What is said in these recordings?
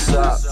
up?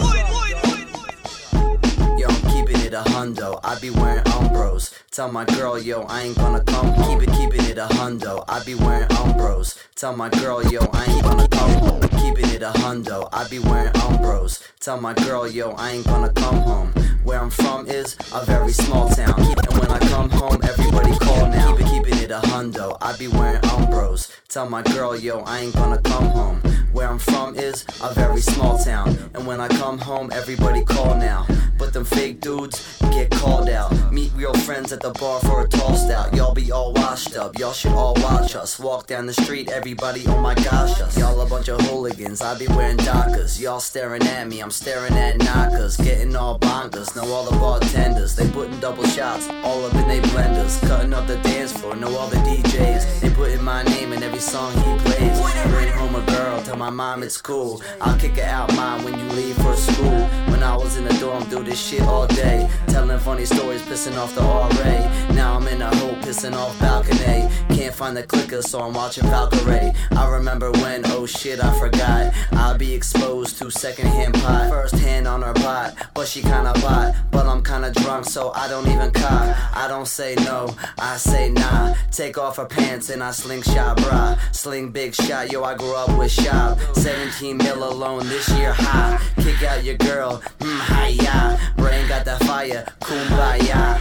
Yo, I'm keeping it a hundo. I be wearing Umbros. Tell my girl, yo, I ain't gonna come home. Keeping it a hundo. I be wearing Umbros. Tell my girl, yo, I ain't gonna come home. Keeping it a hundo. I be wearing Umbros. Tell my girl, yo, I ain't gonna come home. Where I'm from is a very small town, and when I come home, everybody call now. Keeping it a hundo. I be wearing Umbros. Tell my girl, yo, I ain't gonna come home. Where I'm from is a very small town, and when I come home, everybody call now. But them fake dudes get called out. Meet real friends at the bar for a toast out. Y'all be all washed up, y'all should all watch us. Walk down the street, everybody, oh my gosh us. Y'all a bunch of hooligans, I be wearing Dockers. Y'all staring at me, I'm staring at knockers. Getting all bonkers, know all the bartenders. They putting double shots, all up in they blenders. Cutting up the dance floor, know all the DJs. They putting my name in every song he plays. Bring home a girl, tell my mom it's cool. I'll kick her out, mom, when you leave for school. When I was in the dorm, do this shit all day. Telling funny stories, pissing off the RA. Now I'm in a hole, pissing off balcony. Can't find the clicker, so I'm watching Valkyrie. I remember when, oh shit, I forgot. I'll be exposed to secondhand pot. First hand on her bot, but she kinda bot. But I'm kinda drunk, so I don't even cop. I don't say no, I say nah. Take off her pants and I slingshot bra. Sling big shot, yo, I grew up with shop. 17 mil alone this year, high. Kick out your girl, hi-ya. Brain got that fire, kumbaya.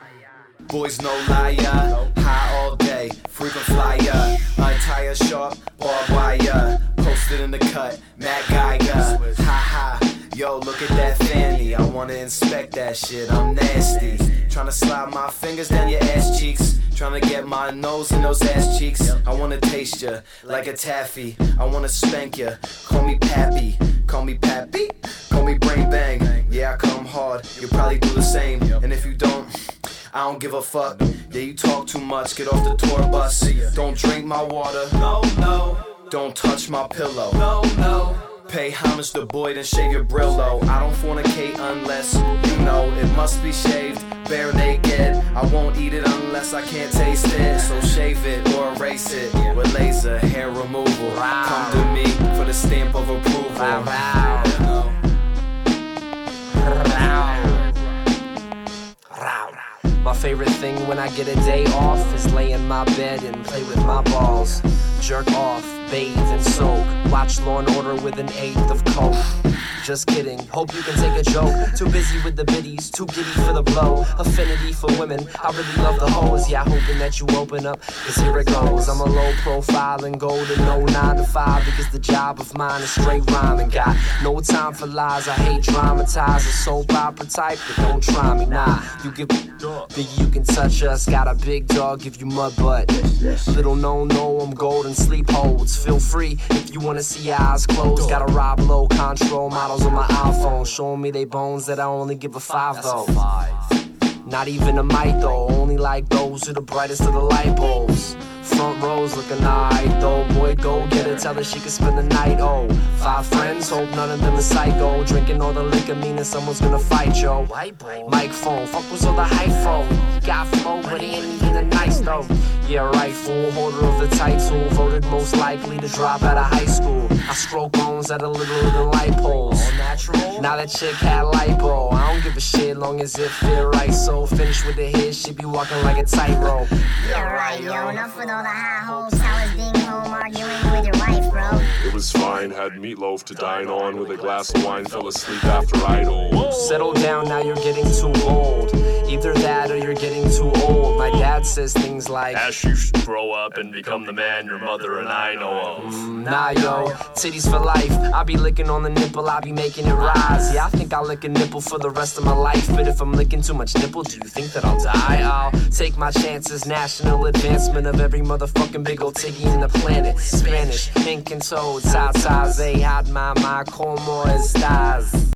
Boys no liar, high all day, frequent flyer. Untie sharp, barbed wire. Posted in the cut, Matt Geiger. Ha ha, yo, look at that fanny. I wanna inspect that shit, I'm nasty. Tryna slide my fingers down your ass cheeks. Tryna get my nose in those ass cheeks. I wanna taste ya like a taffy. I wanna spank ya. Call me Pappy, call me Pappy, call me Brain Bang. Yeah, I come hard, you probably do the same. And if you don't, I don't give a fuck. Yeah, you talk too much, get off the tour bus. Don't drink my water, no, no. Don't touch my pillow, no, no. Pay homage to Boyd and shave your Brillo. I don't fornicate unless, you know, it must be shaved, bare naked. I won't eat it unless I can't taste it. So shave it or erase it with laser hair removal. Come to me for the stamp of approval. My favorite thing when I get a day off is lay in my bed and play with my balls. Jerk off, bathe and soak. Watch Law and Order with an eighth of coke. Just kidding, hope you can take a joke. Too busy with the biddies, too giddy for the blow. Affinity for women, I really love the hoes. Yeah, hoping that you open up, cause here it goes. I'm a low profile and go to no 9 to 5. Because the job of mine is straight rhyming. Got no time for lies, I hate dramatize. A soap opera type, but don't try me, nah. You give Biggie, you can touch us. Got a big dog, give you mud butt. Little no, I'm golden sleep holds. Feel free if you wanna see your eyes closed. Got a Rob Low control models on my iPhone, showing me they bones that I only give a 5 though. Not even a mic though, only like those who the brightest of the light bulbs. Front rows looking alright though. Boy, go get her, tell her she can spend the night. Oh, 5 friends, hope none of them is psycho. Drinking all the liquor, meaning someone's gonna fight, yo. Microphone, fuck was all the hype for? Got flow, but he ain't even a nice though. Yeah, right, fool, holder of the title. Voted most likely to drop out of high school. I stroke bones at a little than light poles. Now that chick had lipo. I don't give a shit long as it feel right. So finish with the hit, she be walking like a tightrope. Yeah, right, yo, enough with all the high hopes. I was being home arguing with your wife, bro. It was fine, had meatloaf to dine on. With a glass of wine, fell asleep after Idol. Settle down, now you're getting too old. Either that or you're getting too old. My dad says things like, Ash, you should grow up and become the man your mother and I know of. Nah, yo, titties for life. I be licking on the nipple, I be making it rise. Yeah, I think I'll lick a nipple for the rest of my life. But if I'm licking too much nipple, do you think that I'll die? I'll take my chances. National advancement of every motherfucking big old tiggy in the planet. Spanish, ink and toad, tatas, they had my como estas.